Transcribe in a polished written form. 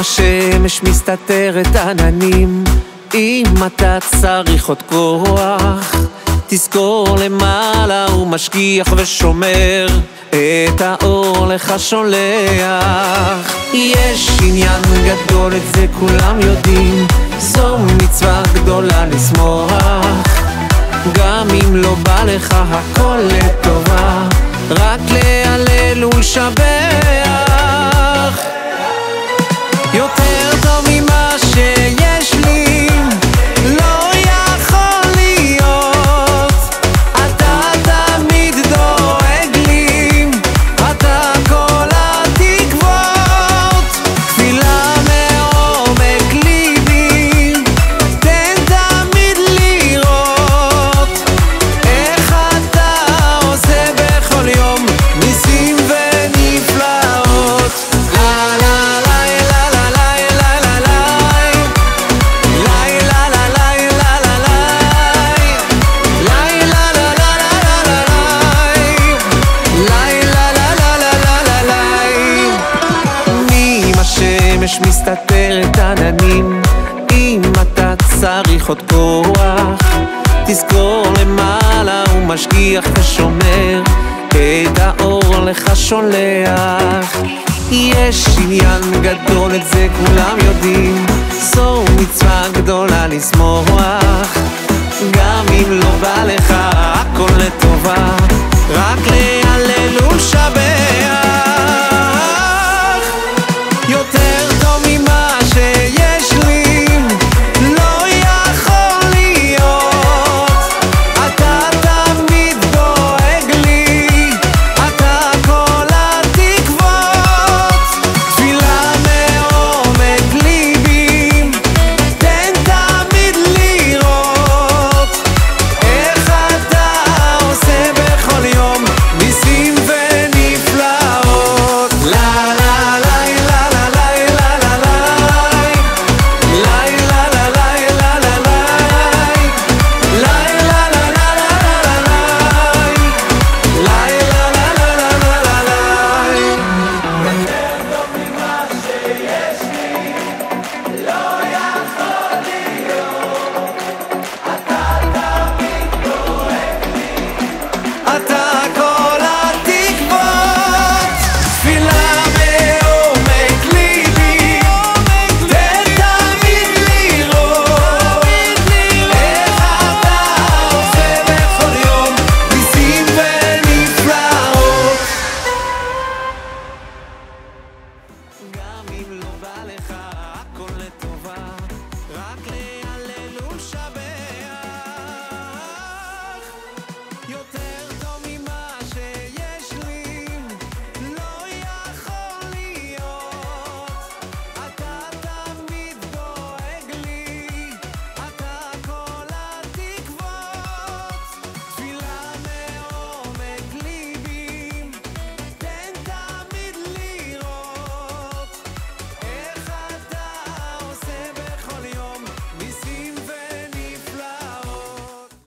השמש מסתתרת עננים, אם אתה צריך עוד כוח, תזכור למעלה הוא משגיח ושומר, את האור לך שולח. יש עניין גדול, את זה כולם יודעים, זו מצווה גדולה לשמוח, גם אם לא בא לך הכל לטובה, רק להלל ולשבח. יותר טוב ממה שיש לי לא יכול להיות, אתה תמיד דואג לי, אתה כל התקוות, תפילה מעומק ליבי, תן תמיד לראות איך אתה עושה בכל יום ניסים ונפלאות. השמש מסתתרת עננים, אם אתה צריך עוד כוח, תזכור למעלה הוא משגיח ושומר, את האור לך שולח. יש עניין גדול, את זה כולם יודעים, זו מצווה גדולה לשמוח, גם אם לא בא לך הכל לטובה, רק להלל ולשבח.